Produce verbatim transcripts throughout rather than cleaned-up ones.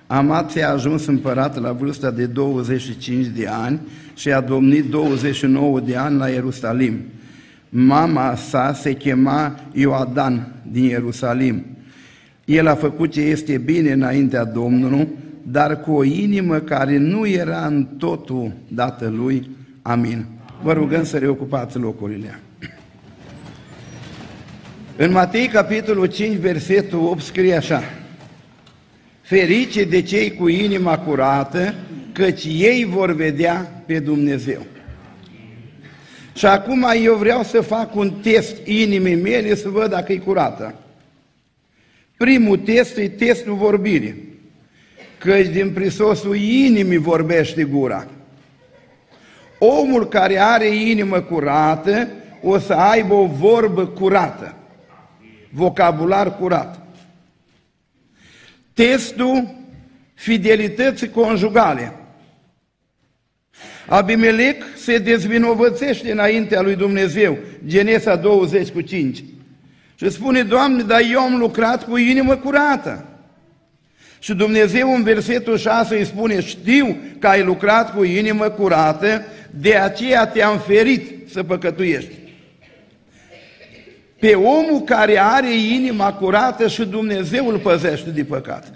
Amația a ajuns împărat la vârsta de douăzeci și cinci de ani și a domnit douăzeci și nouă de ani la Ierusalim. Mama sa se chema Ioadan din Ierusalim. El a făcut ce este bine înaintea Domnului, dar cu o inimă care nu era în totul dată lui. Amin. Vă rugăm să reocupați locurile. În Matei, capitolul cinci, versetul opt, scrie așa: ferice de cei cu inima curată, căci ei vor vedea pe Dumnezeu. Și acum eu vreau să fac un test inimii mele să văd dacă e curată. Primul test e testul vorbirii, căci din prisosul inimii vorbește gura. Omul care are inimă curată o să aibă o vorbă curată, vocabular curat. Testul fidelității conjugale. Abimelec se dezvinovățește înaintea lui Dumnezeu, Genesa douăzeci cu cinci, și spune: Doamne, dar eu am lucrat cu inimă curată. Și Dumnezeu în versetul șase îi spune: știu că ai lucrat cu inimă curată, de aceea te-am ferit să păcătuiești. Pe omul care are inima curată și Dumnezeu îl păzește de păcat.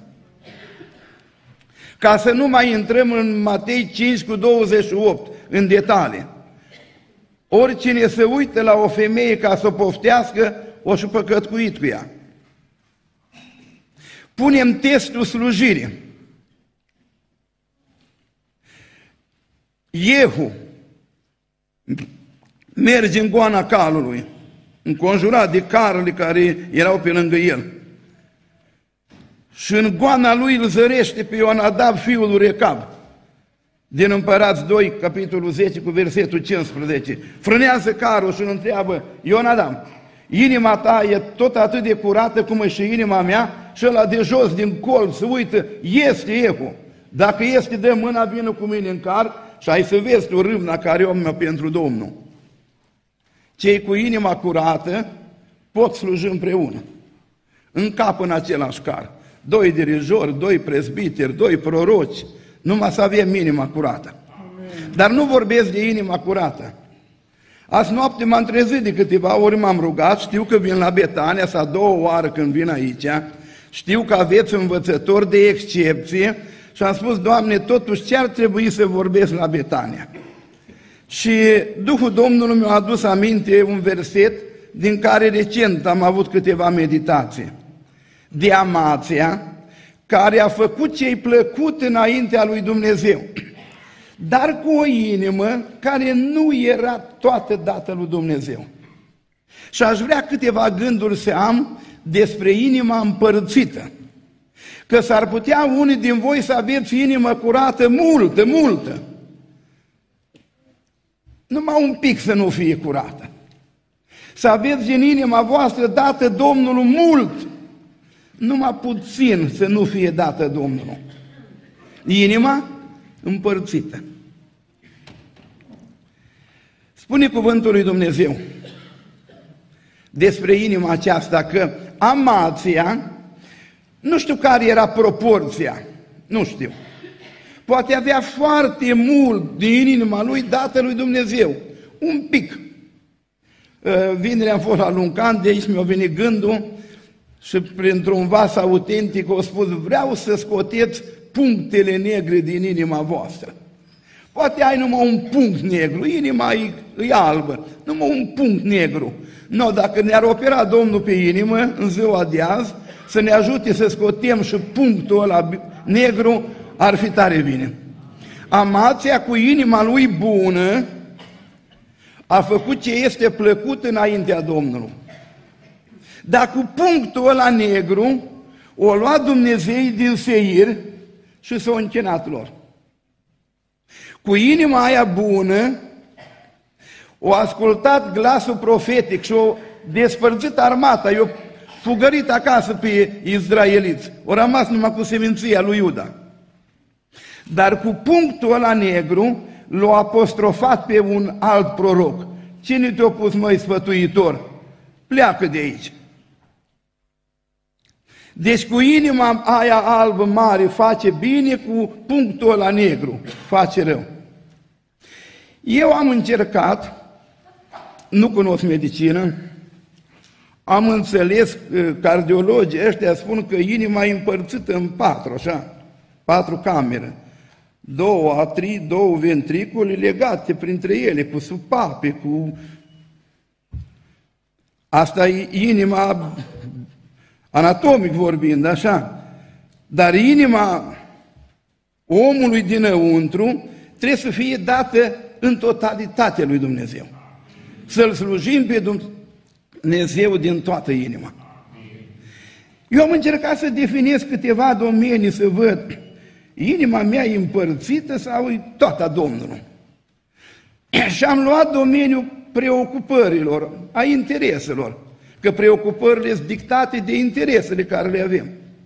Ca să nu mai intrăm în Matei cinci cu douăzeci și opt, în detalii. Oricine se uită la o femeie ca să o poftească, o și păcătuit cu ea. Punem testul slujirii. Iehu merge în goana calului, înconjurat de carele care erau pe lângă el. Și în goana lui îl zărește pe Ionadab, fiul lui Recab, din Împărați doi, capitolul zece, cu versetul cincisprezece. Frânează carul și îl întreabă: Ionadab, inima ta e tot atât de curată cum e și inima mea? Și ăla de jos, din colț, se uită: este Iehu. Dacă este, dă mâna, vină cu mine în car și ai să vezi tu râvna care o am pentru Domnul. Cei cu inima curată pot sluji împreună, în cap în același car. Doi dirijori, doi prezbiteri, doi proroci, numai să avem inima curată. Amen. Dar nu vorbesc de inima curată. Azi noapte m-am trezit de câteva ori, m-am rugat, știu că vin la Betania, sau a doua oară când vin aici, știu că aveți învățători de excepție și am spus: Doamne, totuși ce ar trebui să vorbesc la Betania? Și Duhul Domnului mi-a adus aminte un verset din care recent am avut câteva meditații. De Amația, care a făcut ce-i plăcut înaintea lui Dumnezeu, dar cu o inimă care nu era toată dată lui Dumnezeu. Și aș vrea câteva gânduri să am despre inima împărțită, că s-ar putea unii din voi să aveți inimă curată multă, multă, numai un pic să nu fie curată. Să aveți din inima voastră dată Domnului mult, numai puțin să nu fie dată Domnului. Inima împărțită. Spune cuvântul lui Dumnezeu despre inima aceasta că Amația, nu știu care era proporția, nu știu, poate avea foarte mult din inima lui dată lui Dumnezeu, un pic. Vineri am fost la Luncan, de aici mi-a venit gândul și printr-un vas autentic au spus: vreau să scoteți punctele negre din inima voastră. Poate ai numai un punct negru, inima e, e albă, numai un punct negru. No, dacă ne-ar opera Domnul pe inimă în ziua de azi, să ne ajute să scotem și punctul ăla negru, ar fi tare bine. Amația, cu inima lui bună, a făcut ce este plăcut înaintea Domnului. Dar cu punctul ăla negru, o luat Dumnezeu din Seir și s-a închinat lor. Cu inima aia bună, o ascultat glasul profetic și o despărțit armata, i-o fugărit acasă pe izraeliți. O rămas numai cu seminția lui Iuda. Dar cu punctul ăla negru l-a apostrofat pe un alt proroc. Cine te-a pus, măi, sfătuitor? Pleacă de aici. Deci cu inima aia albă mare face bine, cu punctul ăla negru face rău. Eu am încercat, nu cunosc medicină, am înțeles că cardiologii ăștia spun că inima e împărțită în patru, așa, patru camere. Două atrii, două ventricule legate printre ele, cu supape, cu... Asta e inima, anatomic vorbind, așa. Dar inima omului dinăuntru trebuie să fie dată în totalitate lui Dumnezeu. Să-L slujim pe Dumnezeu din toată inima. Eu am încercat să definiez câteva domenii, să văd inima mea e împărțită sau e toată a Domnului. Și am luat domeniul preocupărilor, a intereselor, că preocupările sunt dictate de interesele care le avem.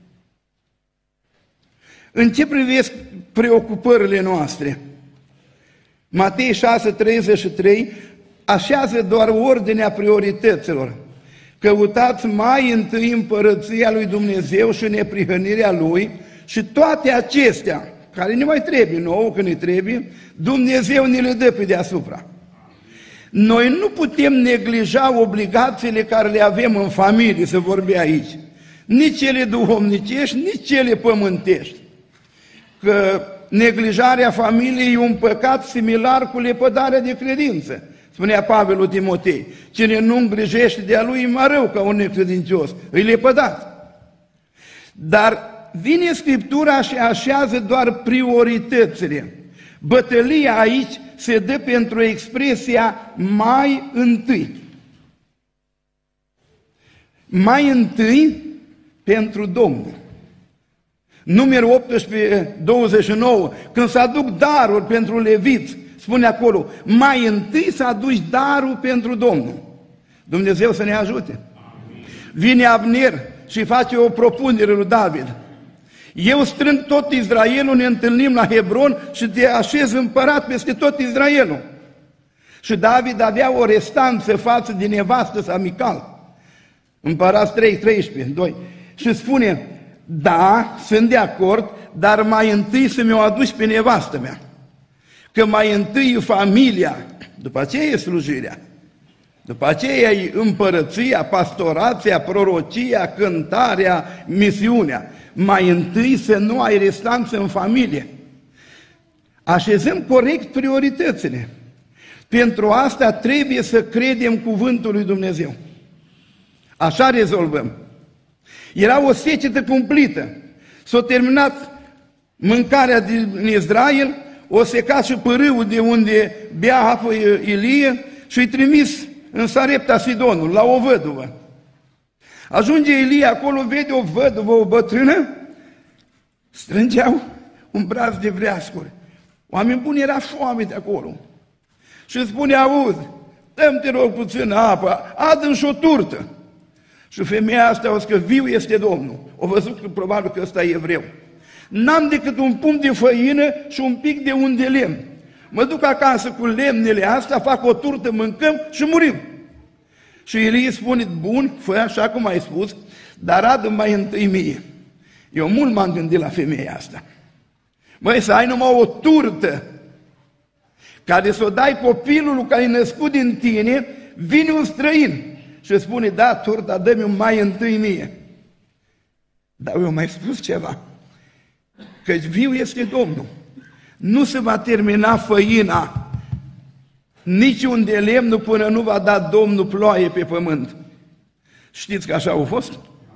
În ce privesc preocupările noastre? Matei șase, treizeci și trei așează doar ordinea priorităților. Căutați mai întâi împărăția lui Dumnezeu și neprihănirea Lui și toate acestea, care ne mai trebuie nouă, că ne trebuie, Dumnezeu ne le dă pe deasupra. Noi nu putem neglija obligațiile care le avem în familie, să vorbim aici. Nici cele duhovnicești, nici cele pământești. Că neglijarea familiei e un păcat similar cu lepădarea de credință. Spunea Pavel lui Timotei, cine nu îngrijește de-a lui e mai rău ca un necredincios, îi lepădat. Dar vine Scriptura și așează doar prioritățile. Bătălia aici se dă pentru expresia mai întâi. Mai întâi pentru Domnul. Numărul optsprezece, douăzeci și nouă, când se aduc daruri pentru leviți, spune acolo, mai întâi să aduci darul pentru Domnul. Dumnezeu să ne ajute. Vine Abner și face o propunere lui David. Eu strâng tot Israelul, ne întâlnim la Hebron și te așez împărat peste tot Israelul. Și David avea o restanță față de nevastă sa Mical. Împărați trei, treisprezece, doi. Și spune, da, sunt de acord, dar mai întâi să mi-o aduci pe nevastă mea. Că mai întâi e familia, după aceea e slujirea. După aceea e împărăția, pastorația, prorocia, cântarea, misiunea. Mai întâi să nu ai restanță în familie. Așezăm corect prioritățile. Pentru asta trebuie să credem cuvântul lui Dumnezeu. Așa rezolvăm. Era o secetă cumplită. S-a terminat mâncarea din Israel, o secat și pârâul de unde bea apă Ilie și îi trimis în Sarepta Sidonul, la o văduvă. Ajunge Ilie acolo, vede o văduvă, o bătrână, strângeau un braț de vreascuri. Oameni buni, era foame de acolo. Și îmi spune, auzi, dă-mi te rog puțină apă, adă-mi și o turtă. Și femeia asta o zis că viu este Domnul. O văzut că probabil că ăsta e evreu. N-am decât un pumn de făină și un pic de un de lemn. Mă duc acasă cu lemnele astea, fac o turtă, mâncăm și murim. Și Ilie spune, bun, fă așa cum ai spus, dar adă mai întâi mie. Eu mult m-am gândit la femeia asta. Măi, să ai numai o turtă care să o dai copilul care e născut din tine, vine un străin și spune, da, turta, dă-mi mai întâi mie. Dar eu mai spus ceva, că viu este Domnul. Nu se va termina făina niciun de lemn până nu va da Domnul ploaie pe pământ. Știți că așa a fost?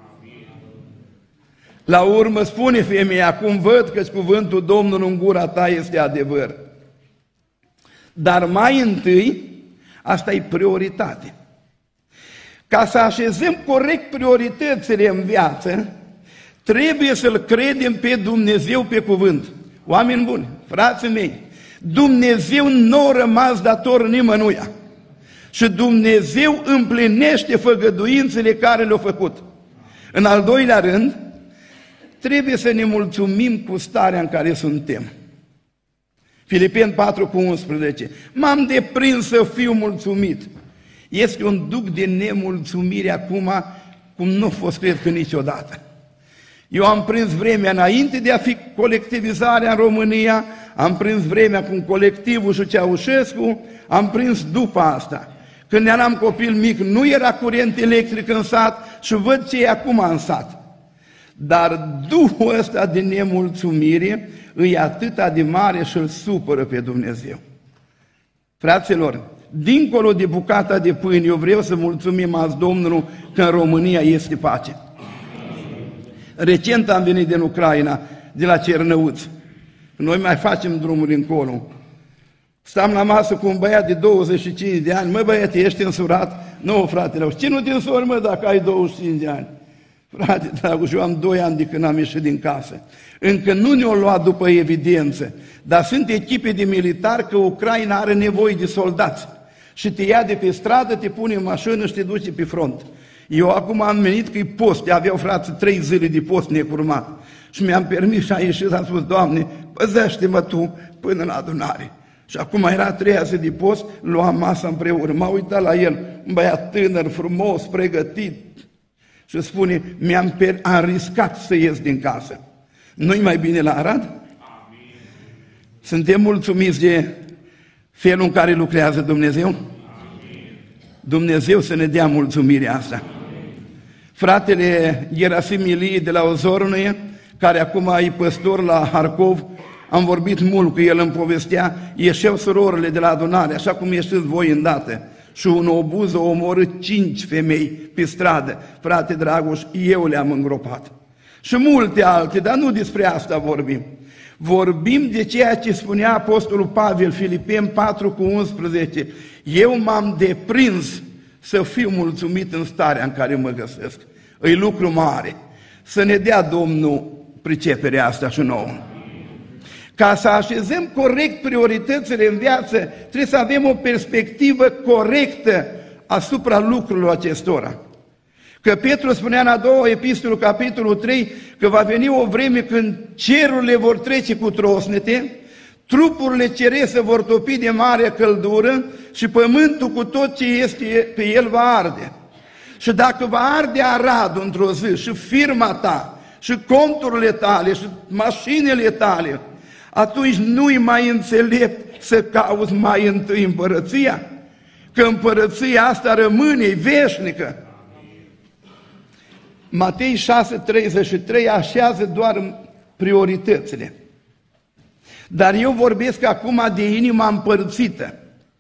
La urmă spune femeia, acum văd că cuvântul Domnului în gura ta este adevăr. Dar mai întâi, asta e prioritate. Ca să așezăm corect prioritățile în viață, trebuie să-L credem pe Dumnezeu pe cuvânt. Oameni buni, frații mei, Dumnezeu nu a rămas dator nimănuia. Și Dumnezeu împlinește făgăduințele care le-a făcut. În al doilea rând, trebuie să ne mulțumim cu starea în care suntem. Filipeni patru cu unsprezece. M-am deprins să fiu mulțumit. Este un duc de nemulțumire acum, cum nu a fost, cred că, niciodată. Eu am prins vremea înainte de a fi colectivizarea în România, am prins vremea cu colectivul și Ceaușescu, am prins după asta. Când eram copil mic, nu era curent electric în sat și văd ce e acum în sat. Dar duhul ăsta de nemulțumire îi atâta de mare și îl supără pe Dumnezeu. Fraților, dincolo de bucata de pâine, eu vreau să mulțumim azi Domnului că în România este pace. Recent am venit din Ucraina, de la Cernăuț. Noi mai facem drumuri încolo. Stam la masă cu un băiat de douăzeci și cinci de ani. Măi băiate, ești însurat? Nu, fratele, ce nu te însori, mă, dacă ai douăzeci și cinci de ani? Frate, dragul, eu am doi ani de când am ieșit din casă. Încă nu ne-o luat după evidență, dar sunt echipe de militari că Ucraina are nevoie de soldați. Și te ia de pe stradă, te pune în mașină și te duce pe front. Eu acum am venit că-i post, aveau frate trei zile de post necurmat. Și mi-am permis și am ieșit, am spus, Doamne, păzește-mă Tu până la adunare. Și acum era treia zi de post, luam masa împreună. M-a uitat la el, un băiat tânăr, frumos, pregătit. Și spune, mi-am per- am riscat să ies din casă. Nu-i mai bine la Arad? Amin. Suntem mulțumiți de felul în care lucrează Dumnezeu? Amin. Dumnezeu să ne dea mulțumirea asta. Amin. Fratele Gerasim Ilie de la Ozornie, care acum e păstor la Harkov, am vorbit mult cu el, îmi povestea, ieșeau surorile de la adunare, așa cum ieșiți voi îndată. Și un obuz a omorât cinci femei pe stradă. Frate Dragoș, eu le-am îngropat. Și multe alte, dar nu despre asta vorbim. Vorbim de ceea ce spunea Apostolul Pavel, Filipeni patru cu unsprezece. Eu m-am deprins să fiu mulțumit în starea în care mă găsesc. E lucru mare. Să ne dea Domnul priceperea asta și nouă. Ca să așezăm corect prioritățile în viață, trebuie să avem o perspectivă corectă asupra lucrurilor acestora. Că Petru spunea în a doua epistolă, capitolul trei, că va veni o vreme când cerurile vor trece cu trosnete, trupurile cerese vor topi de mare căldură și pământul cu tot ce este pe el va arde. Și dacă va arde Aradul într-o zi și firma ta și conturile tale și mașinile tale, atunci nu-i mai înțelept să cauți mai întâi împărăția, că împărăția asta rămâne veșnică. Matei șase treizeci și trei așează doar prioritățile. Dar eu vorbesc acum de inima împărțită.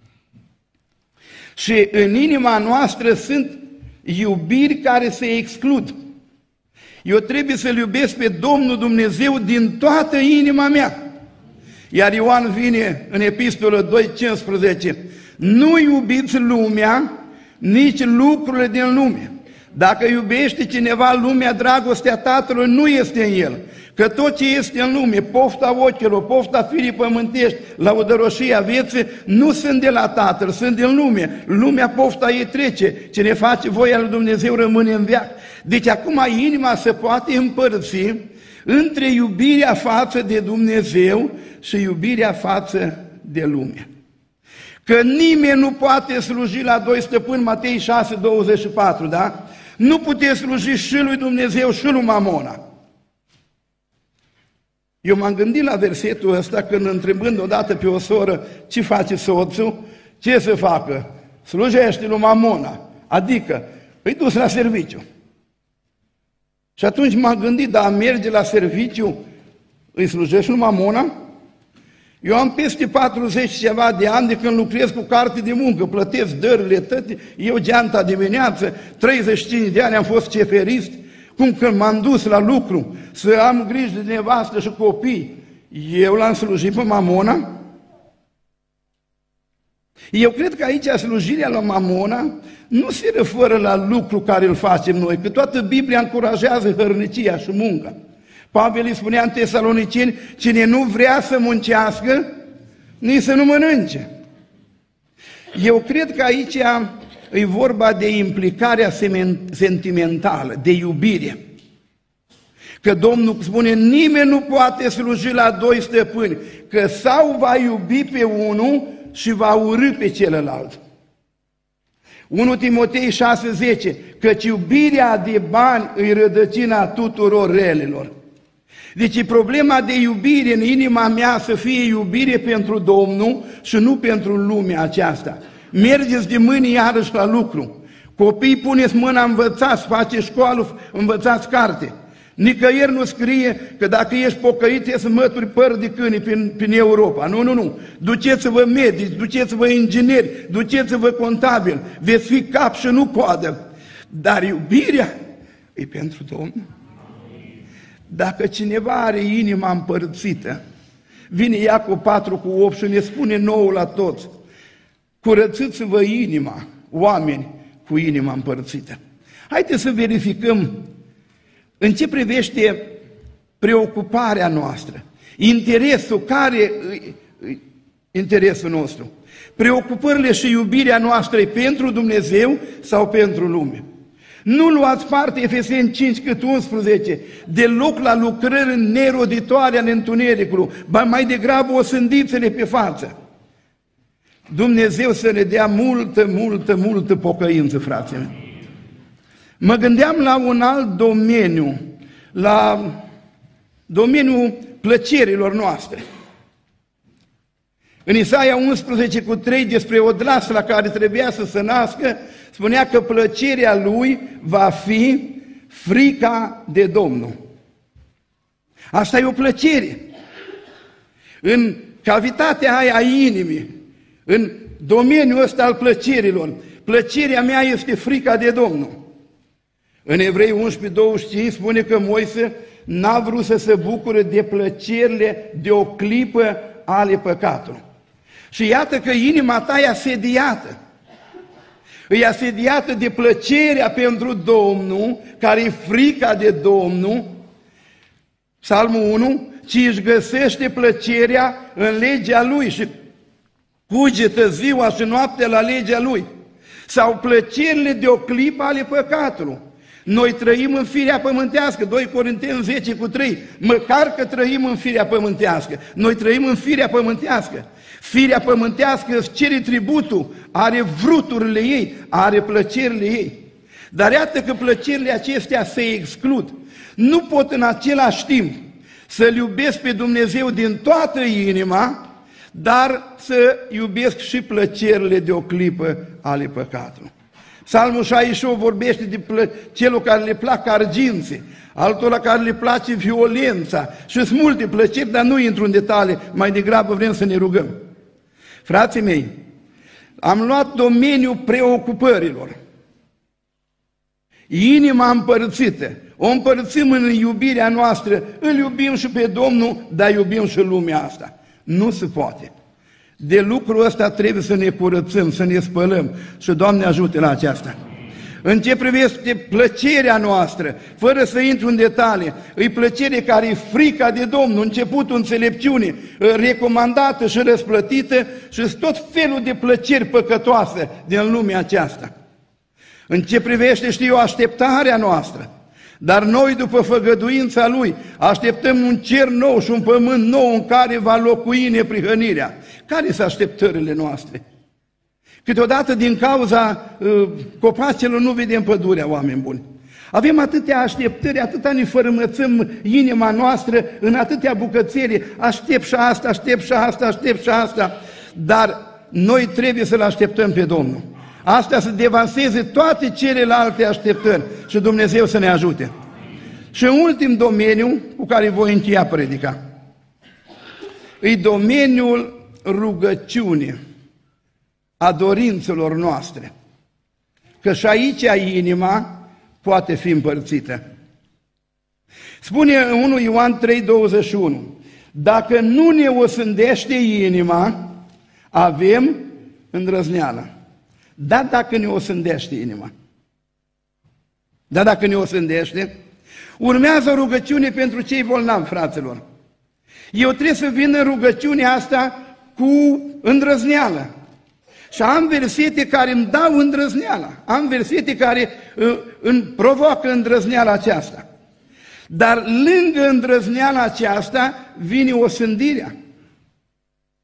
Și în inima noastră sunt iubiri care se exclud. Eu trebuie să-L iubesc pe Domnul Dumnezeu din toată inima mea. Iar Ioan vine în epistolă doi cincisprezece. Nu iubiți lumea, nici lucrurile din lume. Dacă iubește cineva lumea, dragostea Tatălui nu este în el. Că tot ce este în lume, pofta ochilor, pofta firii pământești, lăudăroșia vieții, nu sunt de la Tatăl, sunt din lume. Lumea, pofta ei trece. Cine face voia lui Dumnezeu rămâne în veac. Deci acum inima se poate împărți între iubirea față de Dumnezeu și iubirea față de lume. Că nimeni nu poate sluji la doi stăpâni, Matei șase douăzeci și patru, da? Nu puteți sluji și lui Dumnezeu și lui Mamona. Eu m-am gândit la versetul ăsta când, întrebând odată pe o soră ce face soțul, ce să facă? Slujește lui Mamona, adică îi dus la serviciu. Și atunci m-am gândit, dar merge la serviciu, îi slujești lui Mamona? Eu am peste patruzeci ceva de ani de când lucrez cu carte de muncă, plătesc dările tăte, eu geanta dimineață, treizeci și cinci de ani am fost ceferist, cum când m-am dus la lucru, să am grijă de nevastă și copii, eu l-am slujit pe Mamona? Eu cred că aici slujirea la Mamona nu se referă la lucru care îl facem noi, că toată Biblia încurajează hărnicia și munca. Pavel îi spunea în Tesaloniceni, cine nu vrea să muncească, nici să nu mănânce. Eu cred că aici e vorba de implicarea sentimentală, de iubire. Că Domnul spune, nimeni nu poate sluji la doi stăpâni, că sau va iubi pe unul și va urî pe celălalt. unu Timotei șase zece, căci iubirea de bani îi rădăcina tuturor relelor. Deci problema de iubire în inima mea să fie iubire pentru Domnul și nu pentru lumea aceasta. Mergeți de mâini iarăși la lucru. Copiii puneți mâna, învățați, faceți școală, învățați carte. Nicăieri nu scrie că dacă ești pocăit e să mături păr de câini prin, prin Europa. Nu, nu, nu. Duceți-vă medici, duceți-vă ingineri, duceți-vă contabili. Veți fi cap și nu coadă. Dar iubirea e pentru Domnul. Dacă cineva are inima împărțită, vine Iacov patru cu opt și ne spune nouă la toți, curățiți-vă inima, oameni cu inima împărțită. Haideți să verificăm în ce privește preocuparea noastră, interesul, care e interesul nostru? Preocupările și iubirea noastră e pentru Dumnezeu sau pentru lume? Nu luați parte, Efeseni cinci cât unsprezece, deloc la lucrări neroditoare ale întunericului, ba mai degrabă osândiți-le pe față. Dumnezeu să ne dea multă, multă, multă pocăință, frații mei. Mă gândeam la un alt domeniu, la domeniul plăcerilor noastre. În Isaia unsprezece cu trei, despre odlasă la care trebuia să se nască, spunea că plăcerea lui va fi frica de Domnul. Asta e o plăcere. În cavitatea aia a inimii, în domeniul ăsta al plăcerilor, plăcerea mea este frica de Domnul. În Evrei unsprezece douăzeci și cinci spune că Moise n-a vrut să se bucure de plăcerile de o clipă ale păcatului. Și iată că inima ta e asediată. E asediată de plăcerea pentru Domnul, care e frica de Domnul, Psalmul unu, ci își găsește plăcerea în legea Lui și cugetă ziua și noaptea la legea Lui. Sau plăcerile de o clipă ale păcatului. Noi trăim în firea pământească, doi Corinteni zece cu trei, măcar că trăim în firea pământească. Noi trăim în firea pământească. Firea pământească îți cere tributul, are vruturile ei, are plăcerile ei. Dar iată că plăcerile acestea se exclud. Nu pot în același timp să-L iubesc pe Dumnezeu din toată inima, dar să iubesc și plăcerile de o clipă ale păcatului. Psalmul șaizeci și opt vorbește de plă- celor care le plac arginții, altora care le place violența și sunt multe plăceri, dar nu intru în detalii, mai degrabă vrem să ne rugăm. Frații mei, am luat domeniul preocupărilor. Inima împărțită, o împărțim în iubirea noastră, îl iubim și pe Domnul, dar iubim și lumea asta. Nu se poate. De lucrul ăsta trebuie să ne curățăm, să ne spălăm și Doamne ajute la aceasta. În ce privește plăcerea noastră, fără să intru în detalii, e plăcere care e frica de Domnul, începutul înțelepciunii, recomandată și răsplătită și tot felul de plăceri păcătoase din lumea aceasta. În ce privește, știu, așteptarea noastră, dar noi, după făgăduința Lui, așteptăm un cer nou și un pământ nou în care va locui neprihănirea. Care sunt așteptările noastre? Câteodată din cauza uh, copacilor nu vedem pădurea, oameni buni. Avem atâtea așteptări, atâta ne fărâmățăm inima noastră în atâtea bucățele, aștept și asta, aștept și asta, aștept și asta, dar noi trebuie să-L așteptăm pe Domnul. Asta să devanseze toate celelalte așteptări și Dumnezeu să ne ajute. Și în ultim domeniu cu care voi încheia predica, e domeniul rugăciunii, a dorințelor noastre. Că și aici inima poate fi împărțită. Spune în unu Ioan trei douăzeci și unu, dacă nu ne osândește inima, avem îndrăzneală. Dar dacă ne osândește inima, dar dacă ne osândește, urmează rugăciune pentru cei bolnavi, fraților. Eu trebuie să vin în rugăciunea asta cu îndrăzneală. Și am versete care îmi dau îndrăzneala, am versete care uh, îmi provoacă îndrăzneala aceasta. Dar lângă îndrăzneala aceasta vine osândirea.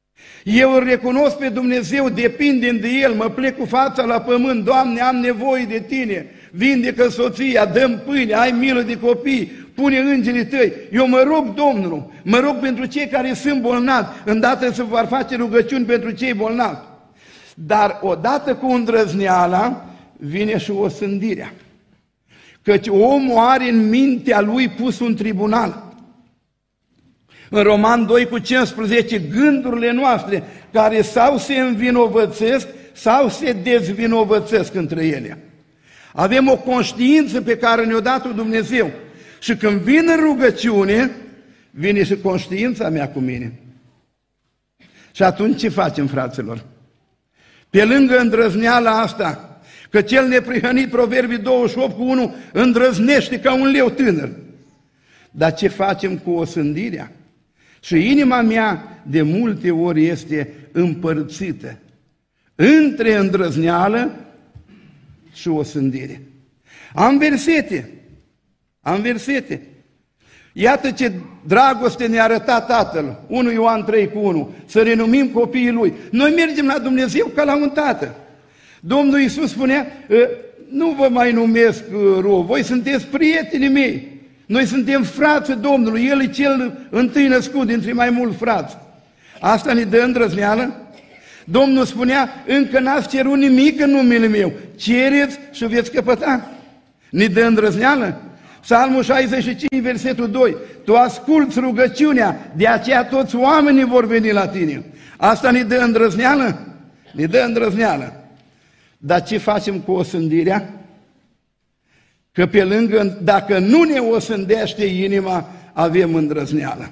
Eu îl recunosc pe Dumnezeu, depind de El, mă plec cu fața la pământ, Doamne, am nevoie de Tine, vindecă soția, dă-mi pâine, ai milă de copii, pune îngerii Tăi. Eu mă rog Domnul, mă rog pentru cei care sunt bolnavi, îndată să vor face rugăciuni pentru cei bolnavi. Dar odată cu îndrăzneala vine și osândirea. Căci omul are în mintea lui pus un tribunal. În Roman doi cu cincisprezece, gândurile noastre care sau se învinovățesc sau se dezvinovățesc între ele. Avem o conștiință pe care ne-a dat-o Dumnezeu. Și când vin în rugăciune, vine și conștiința mea cu mine. Și atunci ce facem, fraților? Pe lângă îndrăzneala asta, că cel neprihănit, Proverbii douăzeci și opt cu unu, îndrăznește ca un leu tânăr. Dar ce facem cu osândirea? Și inima mea de multe ori este împărțită între îndrăzneală și osândire. Am versete, am versete. Iată ce dragoste ne-a arătat Tatăl, unu Ioan trei cu unu, să renumim copiii Lui. Noi mergem la Dumnezeu ca la un tată. Domnul Iisus spunea, nu vă mai numesc rob, voi sunteți prietenii mei. Noi suntem frații Domnului, El e cel întâi născut dintre mai mulți frați. Asta ne dă îndrăzneală? Domnul spunea, încă n-ați cerut nimic în numele meu, cereți și veți căpăta. Ne dă îndrăzneală? Psalmul șaizeci și cinci, versetul doi, tu asculți rugăciunea, de aceea toți oamenii vor veni la tine. Asta ne dă îndrăzneală? Ne dă îndrăzneală. Dar ce facem cu osândirea? Că pe lângă, dacă nu ne osândește inima, avem îndrăzneală.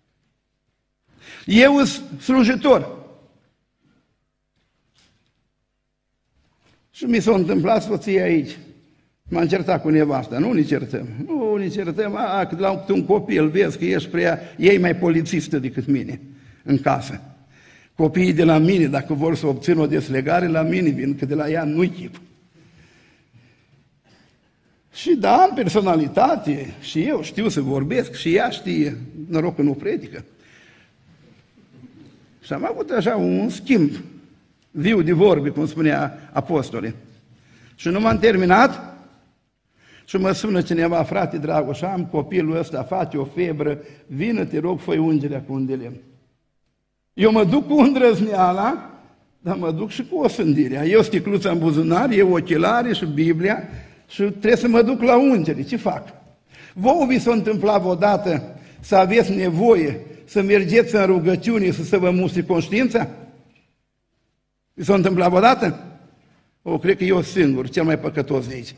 Eu sunt slujitor. Și mi s-a întâmplat soția aici. M-am certat cu nevasta, nu ne certăm. Nu ne certăm, a, cât la un copil, vezi că ești prea, ei mai polițistă decât mine în casă. Copiii de la mine, dacă vor să obțină o deslegare, la mine vin, că de la ea nu-i chip. Și da, am personalitate, și eu știu să vorbesc, și ea știe, noroc că nu predică. Și am avut așa un schimb viu de vorbe, cum spunea apostole. Și nu m-am terminat și mă sună cineva, frate Dragoș, am copilul ăsta, face o febră, vină, te rog, fă-i ungerea cu un de lemn. Eu mă duc cu îndrăzneala, dar mă duc și cu osândirea. Eu sticluța în buzunar, eu ochelare și Biblia și trebuie să mă duc la ungere. Ce fac? Vouă vi s-a întâmplat odată să aveți nevoie să mergeți în rugăciune și să vă mustre conștiința? Vi s-a întâmplat odată? O, cred că eu singur, cel mai păcătos de aici.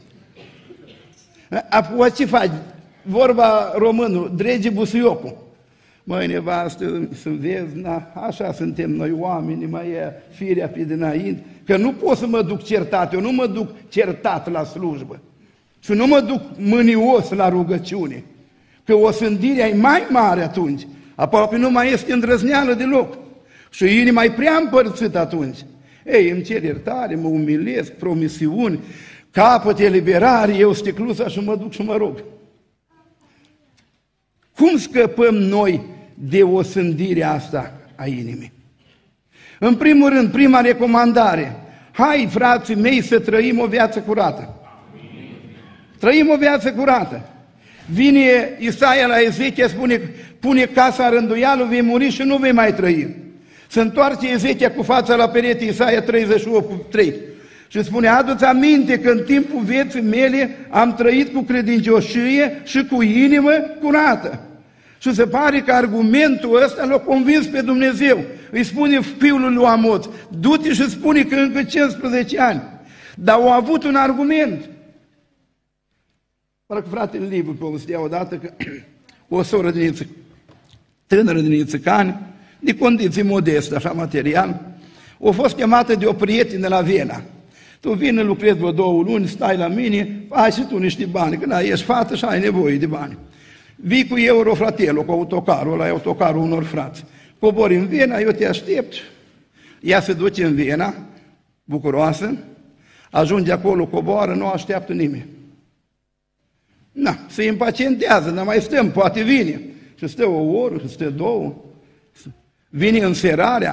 Apoi ce faci? Vorba românul, drege busuiocul. Măi, nevastă, să vezi, na, așa suntem noi oameni, mai e firea pe dinainte, că nu pot să mă duc certat, eu nu mă duc certat la slujbă și nu mă duc mânios la rugăciune, că osândirea e mai mare atunci, aproape nu mai este îndrăzneală deloc și inima e prea împărțită atunci. Ei, îmi cer iertare, mă umilesc, promisiuni, capăt eliberare, eu sticluța și mă duc și mă rog. Cum scăpăm noi de osândirea asta a inimii? În primul rând, prima recomandare, hai, frații mei, să trăim o viață curată. Amin. Trăim o viață curată. Vine Isaia la Ezechia, spune, pune casa în rânduială, vei muri și nu vei mai trăi. Se întoarce Ezechia cu fața la perete, Isaia treizeci și opt cu trei. Și spune, adu-ți aminte că în timpul vieții mele am trăit cu credincioșie și cu inimă curată. Și se pare că argumentul ăsta l-a convins pe Dumnezeu. Îi spune fiul lui Amoț, du-te și spune că încă cincisprezece ani. Dar au avut un argument. Parcă fratele Liviu povestea odată că o soră din Iță, tânără din Ițăcani, de condiții modeste, așa material, a fost chemată de o prietenă la Viena. Tu vine, lucrezi vreo două luni, stai la mine, ai și tu niște bani, când ești fată și ai nevoie de bani. Vii cu Eurofratelul, cu autocarul, ăla e autocarul unor frați. Cobori în Viena, eu te aștept. Ea se duce în Viena, bucuroasă, ajunge acolo, coboară, nu așteaptă nimeni. Na, se impacientează, dar mai stăm, poate vine. Și stă o oră, și stă două. Vine înserarea,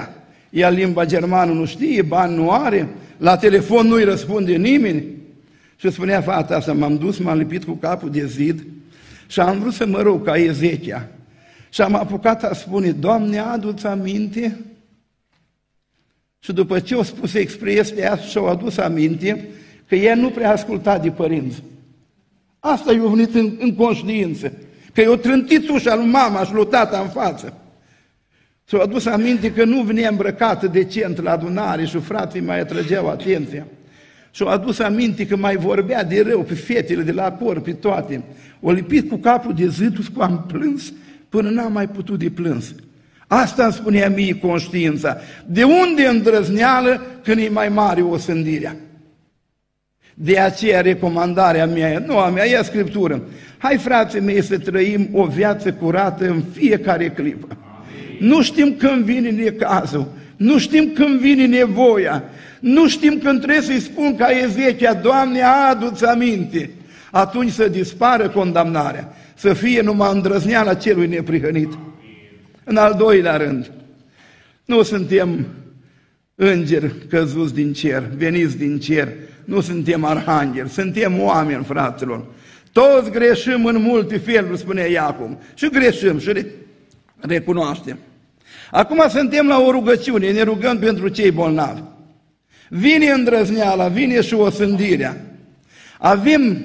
ea limba germană nu știe, bani nu are, la telefon nu-i răspunde nimeni. Și spunea fata asta, m-am dus, m-am lipit cu capul de zid și am vrut să mă rog ca Ezechia. Și am apucat a spune, Doamne, adu-ți aminte? Și după ce o spus expresia asta și-au adus aminte că ea nu prea asculta de părinți. Asta i-a venit în, în conștiință, că i-a trântit ușa lui mama și lui tata în față. Și-au adus aminte că nu venea îmbrăcată decent la adunare și frații mai atrăgeau atenția. Și-au adus aminte că mai vorbea de rău pe fetele de la cor, pe toate. O lipit cu capul de zid și am plâns până n-am mai putut de plâns. Asta îmi spunea mie conștiința. De unde îndrăzneală când e mai mare osândirea? De aceea recomandarea mea, nu a mea, e a Scriptură. Hai, frații mei, să trăim o viață curată în fiecare clipă. Amin. Nu știm când vine necazul, nu știm când vine nevoia, nu știm când trebuie să-i spun ca Ezechia, Doamne, adu-ți aminte. Atunci să dispară condamnarea, să fie numai îndrăzneala celui neprihănit. În al doilea rând, nu suntem îngeri căzuți din cer, veniți din cer, nu suntem arhangheli, suntem oameni, fraților. Toți greșim în multe feluri, spune Iacov, și greșim și recunoaștem. Acum suntem la o rugăciune, ne rugăm pentru cei bolnavi. Vine îndrăzneala, vine și osândirea. Avem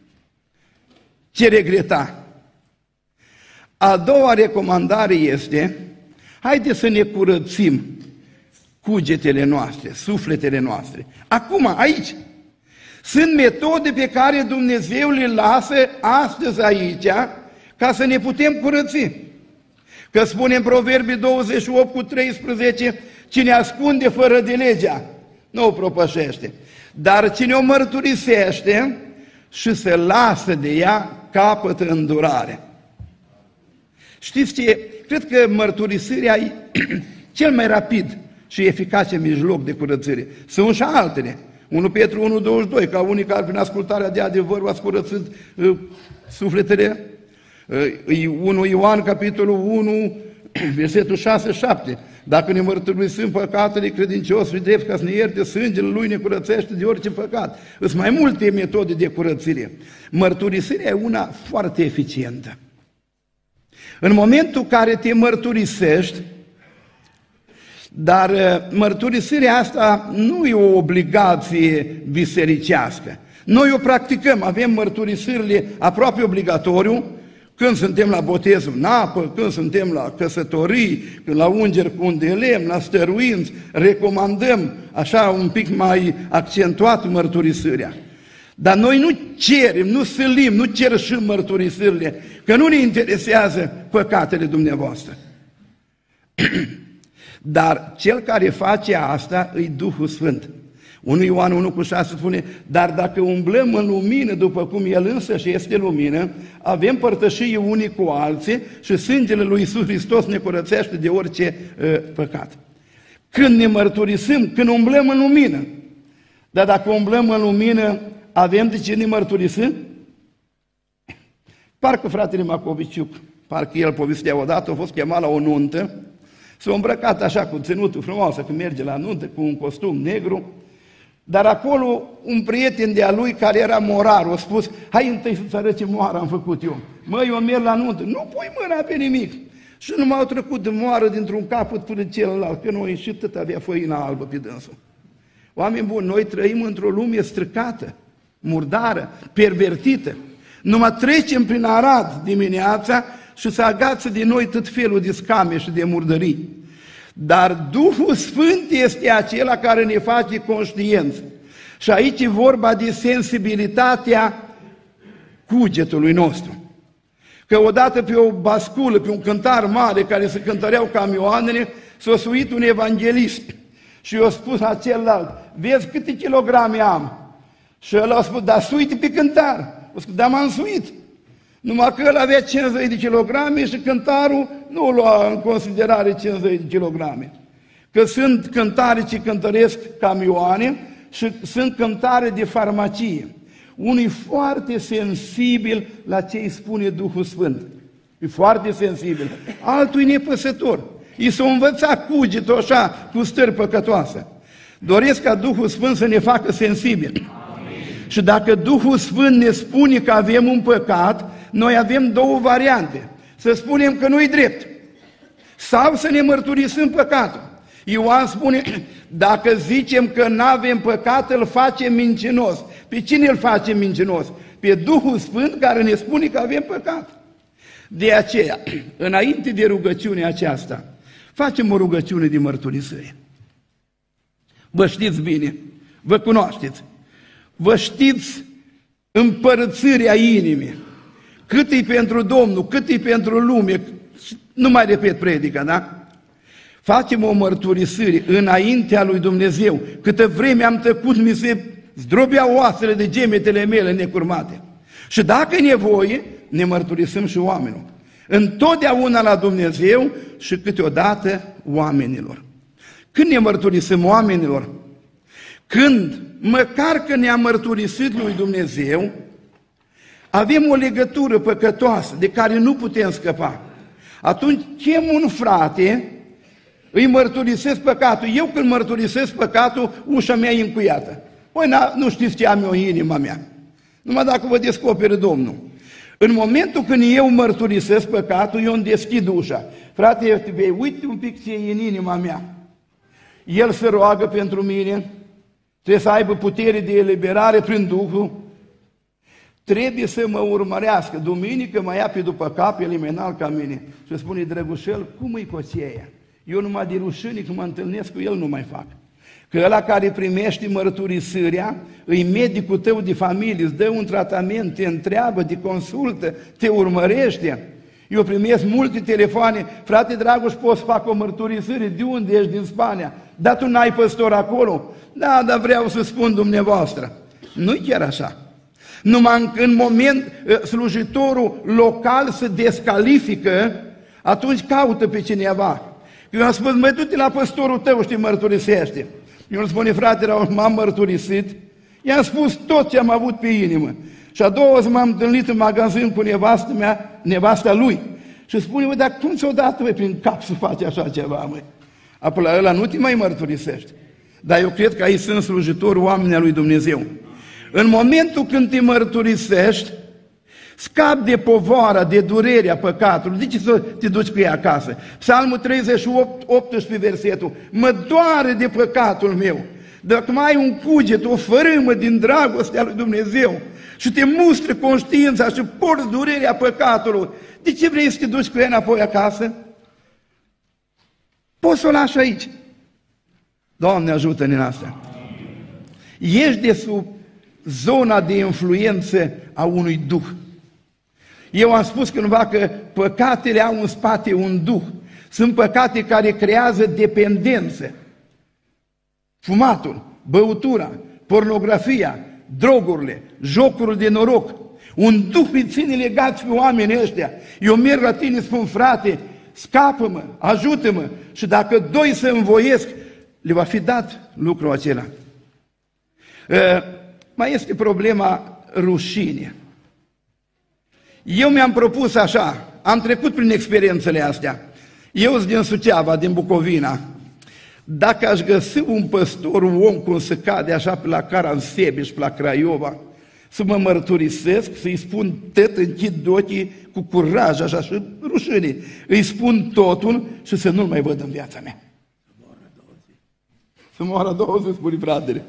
ce regreta. A doua recomandare este, haideți să ne curățim cugetele noastre, sufletele noastre. Acum, aici, sunt metode pe care Dumnezeu le lasă astăzi aici, ca să ne putem curăți. Că spune în Proverbii douăzeci și opt cu treisprezece, cine ascunde fără de legea, nu o propășește. Dar cine o mărturisește și se lasă de ea, capătă îndurare. Știți ce? Cred că mărturisirea e cel mai rapid și eficace mijloc de curățire. Sunt și altele. unu Petru unu douăzeci și doi, ca unii care prin ascultarea de adevăr v-ați curățit uh, sufletele. Uh, unu Ioan, capitolul unu, versetul șase șapte. Dacă ne mărturisim păcatele, credincios și drept ca să ne ierte, sângele Lui ne curățește de orice păcat. Sunt mai multe metode de curățire. Mărturisirea e una foarte eficientă. În momentul în care te mărturisești, dar mărturisirea asta nu e o obligație bisericească. Noi o practicăm, avem mărturisirile aproape obligatoriu, când suntem la botezul în apă, când suntem la căsătorii, când la ungeri cu un de lemn, la stăruinți, recomandăm așa un pic mai accentuat mărturisirea. Dar noi nu cerem, nu silim, nu cerșim mărturisirile, că nu ne interesează păcatele dumneavoastră. Dar cel care face asta îi Duhul Sfânt. unu Ioan unu cu șase spune, dar dacă umblăm în lumină după cum El însăși este lumină, avem părtășie unii cu alții și sângele lui Iisus Hristos ne curățește de orice uh, păcat. Când ne mărturisim, când umblăm în lumină, dar dacă umblăm în lumină, avem de ce ne mărturisim? Parcă fratele Macoviciuc, parcă el povestea odată, a fost chemat la o nuntă, s-a îmbrăcat așa cu ținutul frumoasă, când merge la nuntă, cu un costum negru, dar acolo un prieten de-a lui care era morar, a spus, hai întâi să-ți arăt ce moară am făcut eu. Măi, eu merg la nuntă, nu pui mâna pe nimic. Și nu m-au trecut de moară dintr-un capăt până celălalt, că nu a ieșit tot avea făina albă pe dânsul. Oameni buni, noi trăim într-o lume stricată, murdară, pervertită. Numai trecem prin Arad dimineața și se agață din noi tot felul de scame și de murdării. Dar Duhul Sfânt este acela care ne face conștiență. Și aici e vorba de sensibilitatea cugetului nostru. Că odată pe o basculă, pe un cântar mare care se cântăreau camioanele, s-a suit un evanghelist și i-a spus la celălalt, vezi câte kilograme am? Și ăla a spus, dar suite pe cântar. A spus, dar m-am suit. Numai că ăla avea cincizeci de kilograme și cântarul nu lua în considerare cincizeci de kilograme. Că sunt cântare ce cântăresc camioane și sunt cântare de farmacie. Unul e foarte sensibil la ce îi spune Duhul Sfânt. E foarte sensibil. Altul e nepăsător. I s-a învățat cugetul așa, cu stări păcătoase. Doresc ca Duhul Sfânt să ne facă sensibili. Și dacă Duhul Sfânt ne spune că avem un păcat, noi avem două variante. Să spunem că nu-i drept. Sau să ne mărturisim păcatul. Ioan spune, dacă zicem că nu avem păcat, îl facem mincinos. Pe cine îl facem mincinos? Pe Duhul Sfânt care ne spune că avem păcat. De aceea, înainte de rugăciunea aceasta, facem o rugăciune de mărturisire. Vă știți bine, vă cunoașteți, vă știți împărățirea inimii, cât e pentru Domnul, cât e pentru lume, nu mai repet predica, da? Facem o mărturisire înaintea lui Dumnezeu, câtă vreme am tăcut, mi se zdrobeau oasele de gemetele mele necurmate. Și dacă e nevoie, ne mărturisim și oamenilor. Întotdeauna la Dumnezeu și câteodată oamenilor. Când ne mărturisim oamenilor? Când, măcar că ne-a mărturisit lui Dumnezeu, avem o legătură păcătoasă de care nu putem scăpa. Atunci chem un frate, îi mărturisesc păcatul. Eu când mărturisesc păcatul, ușa mea e încuiată. Păi nu știți ce am eu în inima mea. Numai dacă vă descoperă Domnul. În momentul când eu mărturisesc păcatul, eu îmi deschid ușa. Frate, vei uite un pic ce e în inima mea. El se roagă pentru mine, trebuie să aibă putere de eliberare prin Duhul, trebuie să mă urmărească. Duminică mă ia pe după cap, eliminal ca mine. Și spune, drăgușel, cum e cu aceea? Eu numai de rușine când mă întâlnesc cu el nu mai fac. Că ăla care primește mărturisirea, îi medicul tău de familie, îți dă un tratament, te întreabă, te consultă, te urmărește. Eu primesc multe telefoane, frate Dragoș, poți să fac o mărturisire, de unde ești, din Spania? Dar tu n-ai păstor acolo? Da, dar vreau să spun dumneavoastră. Nu-i chiar așa. Numai în moment slujitorul local se descalifică, atunci caută pe cineva. Eu am spus, măi, du-te la păstorul tău și te mărturisește. Eu îmi spune, frate, m-am mărturisit, i-am spus tot ce am avut pe inimă. Și a doua zi m-am întâlnit în magazin cu nevastă mea, nevasta lui. Și spune, măi, dar cum ți-o dat, măi, prin cap să faci așa ceva, măi? Apoi la ăla nu te mai mărturisești. Dar eu cred că aici sunt slujitori oamenii lui Dumnezeu. În momentul când te mărturisești, scapi de povara, de durerea păcatului. De ce să te duci cu ea acasă? Psalmul treizeci și opt, optsprezece versetul. Mă doare de păcatul meu. Dacă mai ai un cuget, o fărâmă din dragostea lui Dumnezeu și te mustră conștiința și porți durerea păcatului, de ce vrei să te duci cu ea înapoi acasă? Poți să o lași aici. Doamne, ajută-ne în asta. Ești de sub zona de influență a unui duh. Eu am spus cândva că păcatele au în spate un duh. Sunt păcate care creează dependență. Fumatul, băutura, pornografia, drogurile, jocurile de noroc. Un duh îi ține legați pe oamenii ăștia. Eu merg la tine, spun, frate, scapă-mă, ajută-mă. Și dacă doi se învoiesc, le va fi dat lucrul acela. Uh, mai este problema rușinii. Eu mi-am propus așa, am trecut prin experiențele astea. Eu sunt din Suceava, din Bucovina. Dacă aș găsi un păstor, un om cum se cade așa pe la Caransebeș, pe la Craiova, să mă mărturisesc, să-i spun tăt, închid ochii cu curaj, așa, și rușine. Îi spun totul și să nu-l mai văd în viața mea. Să moară două zi, spune fratele.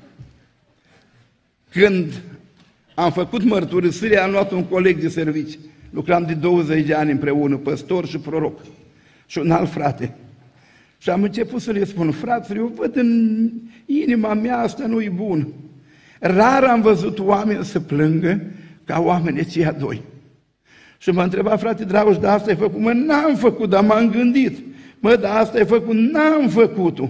Când am făcut mărturisirea, am luat un coleg de servici. Lucram de douăzeci de ani împreună, păstor și proroc. Și un alt frate. Și am început să le spun, fraților, eu văd în inima mea, asta nu-i bun. Rar am văzut oameni să plângă ca oamenii aceia doi. Și m-a întrebat, frate Dragoș, dar asta ai făcut? Mă, n-am făcut, dar m-am gândit. Mă, dar asta ai făcut? N-am făcut-o.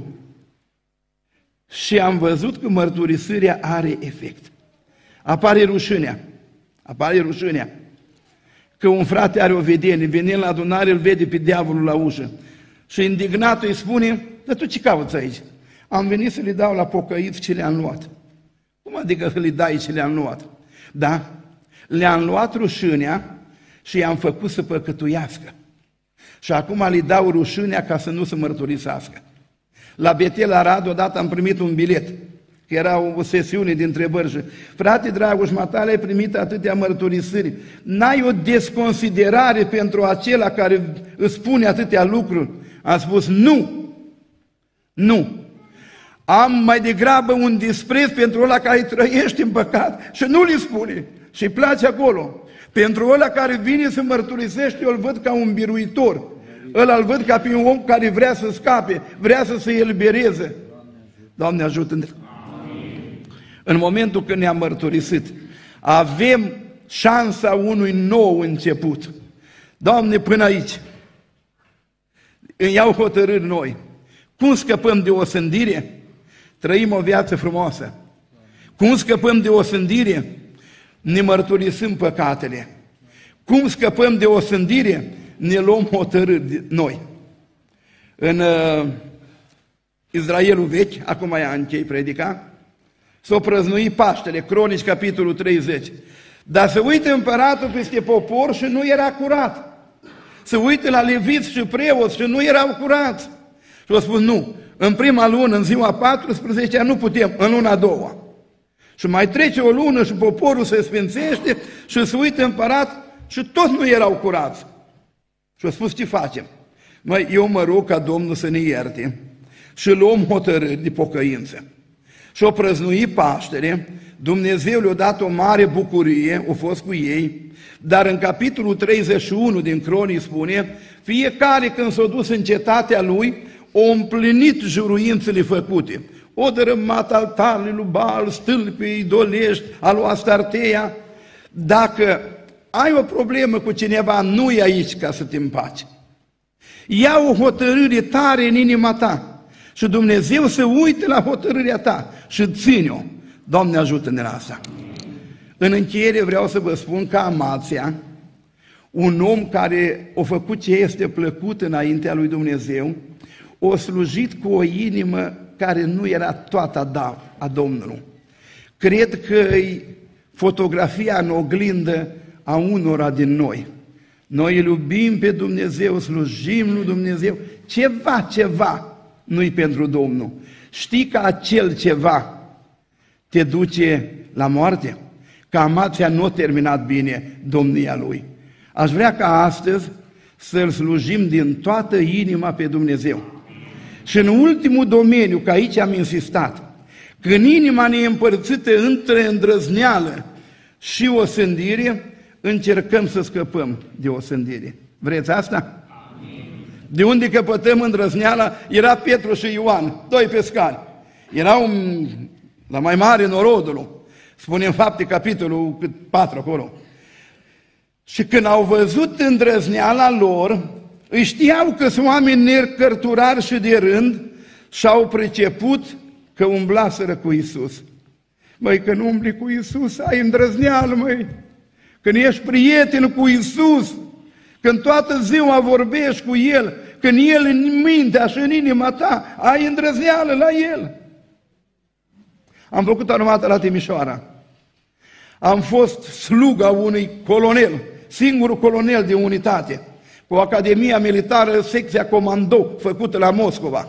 Și am văzut că mărturisirea are efect. Apare rușinea. Apare rușinea. Că un frate are o vedenie, venind la adunare, îl vede pe diavolul la ușă. Și indignat îi spune, dar tu ce cauți aici? Am venit să le dau la pocăiți ce le-am luat. Cum adică să le dai ce le-am luat? Da? Le-am luat rușinea și i-am făcut să păcătuiască. Și acum le dau rușinea ca să nu se mărturisească. La Betel Arad odată am primit un bilet, că era o sesiune de întrebări și, frate Dragoș, matale ai primit atâtea mărturisiri, n-ai o desconsiderare pentru acela care îți spune atâtea lucruri? Am spus, nu, nu. Am mai degrabă un dispreț pentru ăla care trăiește în păcat și nu li spune și îi place acolo. Pentru ăla care vine să mărturisește, eu îl văd ca un biruitor. Ăla îl văd ca pe un om care vrea să scape, vrea să se elibereze. Doamne ajută-ne! În momentul când ne-am mărturisit, avem șansa unui nou început. Doamne, până aici îmi iau hotărâri noi. Cum scăpăm de osândire? Trăim o viață frumoasă. Cum scăpăm de osândire? Ne mărturisim păcatele. Cum scăpăm de osândire? Ne luăm hotărâri noi. În uh, Israelul vechi, acum ea închei predica, s-o prăznui Paștele, Cronici, capitolul treizeci. Dar să uite împăratul peste popor și nu era curat. Să uite la leviți și preoți și nu erau curați. Și au spus, nu, în prima lună, în ziua paisprezecea, nu putem, în luna a doua. Și mai trece o lună și poporul se sfințește și se uită împărat și tot nu erau curați. Și au spus, ce facem? Măi, eu mă rog ca Domnul să ne ierte și luăm hotărâri de pocăință. Și o prăznui Paștele, Dumnezeu le-a dat o mare bucurie, a fost cu ei, dar în capitolul treizeci și unu din Cronii spune, fiecare când s-a dus în cetatea lui, o împlinit juruințele făcute. O dărâmat altarele lui Baal, stâlpii idolești, a lui Astarteia. Dacă ai o problemă cu cineva, nu e aici ca să te împaci. Ia o hotărâre tare în inima ta și Dumnezeu să uite la hotărârea ta și ține-o. Doamne, ajută-ne la asta. În încheiere vreau să vă spun că Amația, un om care a făcut ce este plăcut înaintea lui Dumnezeu, a slujit cu o inimă care nu era toată a Domnului. Cred că e fotografia în oglindă a unora din noi. Noi îl iubim pe Dumnezeu, slujim lui Dumnezeu, ceva, ceva nu-i pentru Domnul. Știi că acel ceva te duce la moarte? Că Amația nu a terminat bine domnia lui. Aș vrea ca astăzi să-L slujim din toată inima pe Dumnezeu. Și în ultimul domeniu, că aici am insistat, când inima ne e împărțită între îndrăzneală și osândire, încercăm să scăpăm de osândire. Vreți asta? Amin. De unde căpătăm îndrăzneala? Era Petru și Ioan, doi pescari. Erau la mai mare norodul, spune în Fapte capitolul patru acolo. Și când au văzut îndrăzneala lor, îi știau că sunt oameni necărturari și de rând și au priceput că umblaseră cu Iisus. Măi, când umbli cu Iisus, ai îndrăzneală, măi. Când ești prieten cu Iisus, când toată ziua vorbești cu El, când El în mintea și în inima ta, ai îndrăzneală la El. Am făcut armată la Timișoara. Am fost sluga unui colonel, singurul colonel de unitate, cu Academia Militară, secția comando, făcută la Moscova.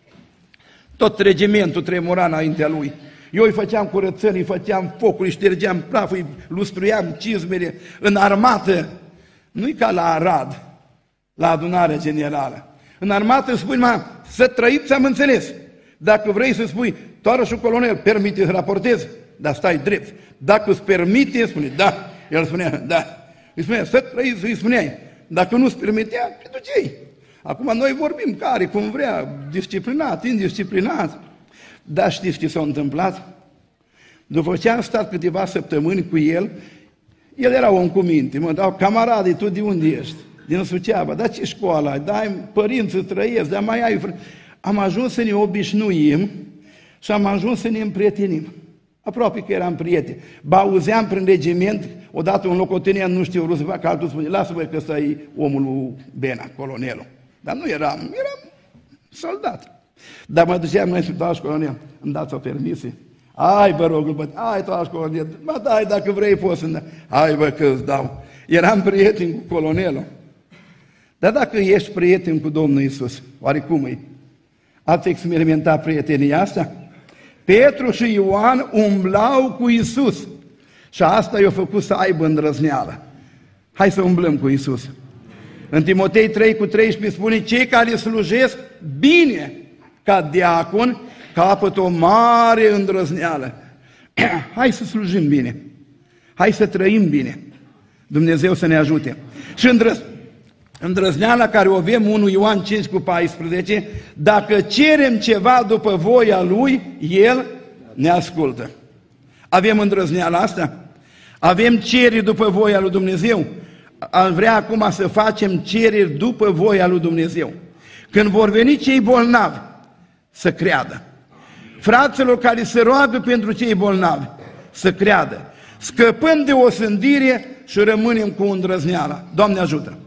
Tot regimentul tremura înaintea lui. Eu îi făceam curățări, îi făceam focul, îi ștergeam praful, îi lustruiam cizmele în armată. Nu-i ca la Arad, la adunarea generală. În armată spui, mă, să trăiți, am înțeles. Dacă vrei să spui, toarășul colonel, permite să raportezi, dar stai drept. Dacă îți permite, spune, da. El spunea, da. Îi spunea, să trăiți, îi spuneai. Dacă nu îți permitea, te duceai. Acum noi vorbim care, cum vrea, disciplinat, indisciplinat. Dar știți ce s-a întâmplat? După ce am stat câteva săptămâni cu el, el era om cu minte, mă dau, camarade, tu de unde ești? Din Suceava, dar ce școală ai? Da, ai părinți, trăiesc, dar mai ai... Am ajuns să ne obișnuim și am ajuns să ne împrietenim. Aproape că eram prieteni. Ba, auzeam prin regiment, odată un locotenent, nu știu, rus, că altul spune, lasă voi că ăsta e omul lui Bena, colonelul. Dar nu eram, eram soldat. Dar mă duceam noi, toași colonel, îmi dați o permisie? Ai, bă, rog, bă, ai, toași colonel, mă dai, dacă vrei, poți să-mi dai. Hai, bă, că îți dau. Eram prieten cu colonelul. Dar dacă ești prieten cu Domnul Iisus, oare cum e? Ați experimentat prietenia asta? Petru și Ioan umblau cu Iisus și asta i-a făcut să aibă îndrăzneală. Hai să umblăm cu Iisus. În Timotei trei cu treisprezece spune, cei care slujesc bine ca diacon capătă o mare îndrăzneală. Hai să slujim bine. Hai să trăim bine. Dumnezeu să ne ajute. Și îndrăz... îndrăzneala care o avem, unu Ioan cinci cu paisprezece, dacă cerem ceva după voia Lui, El ne ascultă. Avem îndrăzneala asta? Avem cereri după voia lui Dumnezeu? Am vrea acum să facem cereri după voia lui Dumnezeu. Când vor veni cei bolnavi, să creadă. Fraților care se roagă pentru cei bolnavi, să creadă. Scăpăm de osândire și rămânem cu îndrăzneala. Doamne ajută!